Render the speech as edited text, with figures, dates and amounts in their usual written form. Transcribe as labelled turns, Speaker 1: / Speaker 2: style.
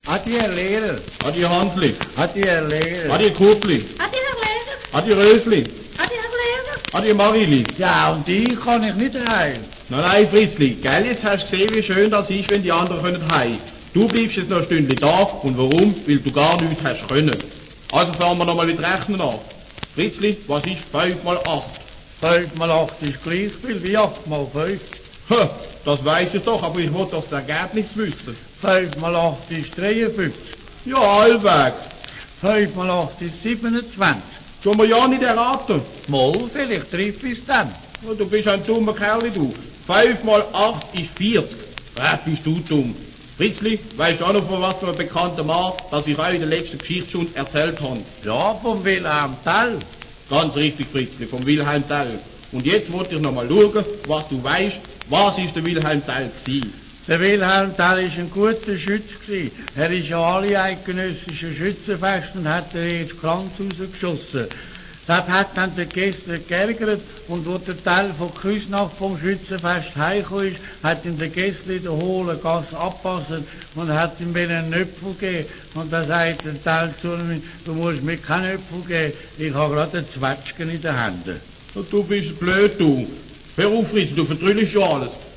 Speaker 1: Adi, Herr Lehrer.
Speaker 2: Adi Hansli.
Speaker 1: Adi, Herr Lehrer.
Speaker 2: Adi Kurtli.
Speaker 3: Adi, Herr Lehrer.
Speaker 2: Adi Rösli.
Speaker 3: Adi, Herr Lehrer.
Speaker 2: Adi Marili.
Speaker 1: Ja, und die kann ich nicht heilen.
Speaker 2: Nein, Fritzli, gell, jetzt hast du gesehen, wie schön das ist, wenn die anderen können heim. Du bleibst jetzt noch ein Stündchen da. Und warum? Weil du gar nichts hast können. Also fahren wir nochmal mit Rechnen an. Fritzli, was ist 5 mal 8?
Speaker 1: 5 mal 8 ist gleich viel wie 8 mal 5.
Speaker 2: Das weiss ich doch, aber ich wollte das Ergebnis wissen.
Speaker 1: 5 mal 8 ist 53.
Speaker 2: Ja, allweg.
Speaker 1: 5 mal 8 ist 27.
Speaker 2: Schon mal ja nicht erraten.
Speaker 1: Mal, vielleicht treffe ich es dann.
Speaker 2: Oh, du bist ein dummer Kerl, du. 5 mal 8 ist 40. Bist du dumm. Fritzli, weißt du auch noch von was für einem bekannten Mann, das ich euch in der letzten Geschichtsstunde erzählt habe?
Speaker 1: Ja, vom Wilhelm Tell.
Speaker 2: Ganz richtig, Fritzli, vom Wilhelm Tell. Und jetzt wollte ich noch mal schauen, was du weißt. Was ist der Wilhelm Tell gewesen?
Speaker 1: Der Wilhelm Tell war ein guter Schütz gewesen. Er ist ja alle eidgenössischen Schützenfest und hat den ersten Kranz rausgeschossen. Das hat dann der Gessler geärgert und wo der Tell von Küsnacht vom Schützenfest heimgekommen ist, hat ihm der Gessler in der hohlen Gasse abgepasst und hat ihm einen Nöpfel gegeben. Und da sagt der Tell zu ihm, du musst mir keinen Nöpfel geben, ich habe gerade einen Zwetschgen in den Händen.
Speaker 2: Du bist blöd, du. Hör auf, Fritz, du verdrüllst ja alles.